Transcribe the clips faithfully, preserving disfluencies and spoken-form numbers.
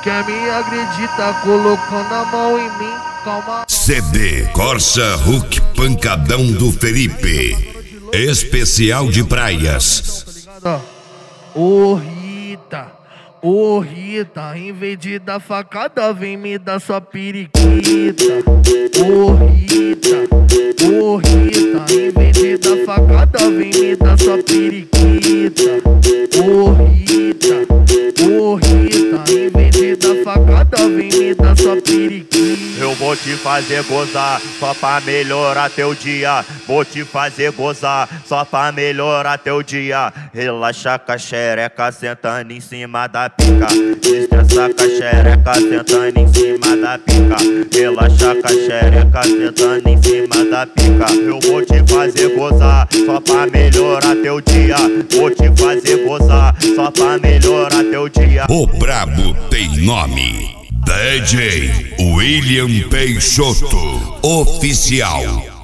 Quer me agredir, tá colocando a mão em mim, calma. C D Corsa Hulk Pancadão do Felipe. Especial de praias. Ô Rita, ô Rita, em vez de dar facada, vem me dar sua periquita. Ô Rita, ô Rita, em vez de dar facada, vem me dar sua periquita. Ô Rita, ô Rita, em vez de dar facada, vem me dar sua periquita. Eu vou te fazer gozar, só pra melhorar teu dia. Vou te fazer gozar, só pra melhorar teu dia. Relaxa com a xereca, sentando em cima da pica. Estressa com a xereca, sentando em cima da pica. Relaxa com a xereca, sentando em cima da pica. Eu vou te fazer gozar, só pra melhorar teu dia. Vou te fazer gozar, só pra melhorar teu dia. O brabo tem nome. D J William Peixoto Oficial.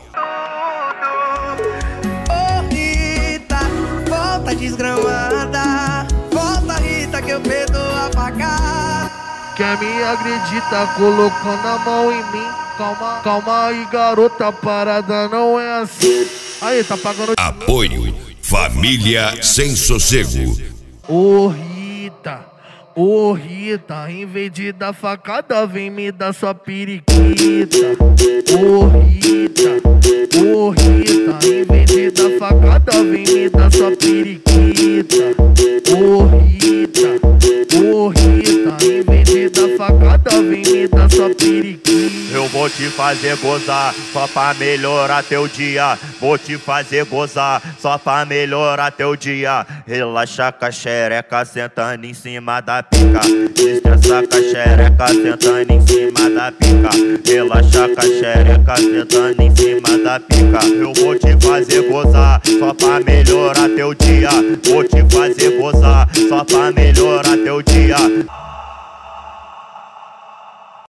Ô Rita, volta desgramada. Volta Rita que eu perdoo a pagar. Quer me agredir, tá colocando a mão em mim, calma. Calma aí garota, a parada não é assim. Aí, tá pagando. Apoio Família Sem Sossego. Ô Rita, ô Rita, em vez de dar facada, vem me dar sua periquita. Ô Rita, ô Rita, em vez de dar facada, vem me dar sua periquita. Ô Rita, ô Rita, em vez de dar facada, vem me dar sua periquita. Eu vou te fazer gozar, só pra melhorar teu dia. Vou te fazer gozar, só pra melhorar teu dia. Relaxa com a xereca, sentando em cima da pica. Estressa com a xereca, sentando em cima da pica. Relaxa com a xereca, sentando em cima da pica. Eu vou te fazer gozar, só pra melhorar teu dia. Vou te fazer gozar, só pra melhorar teu dia.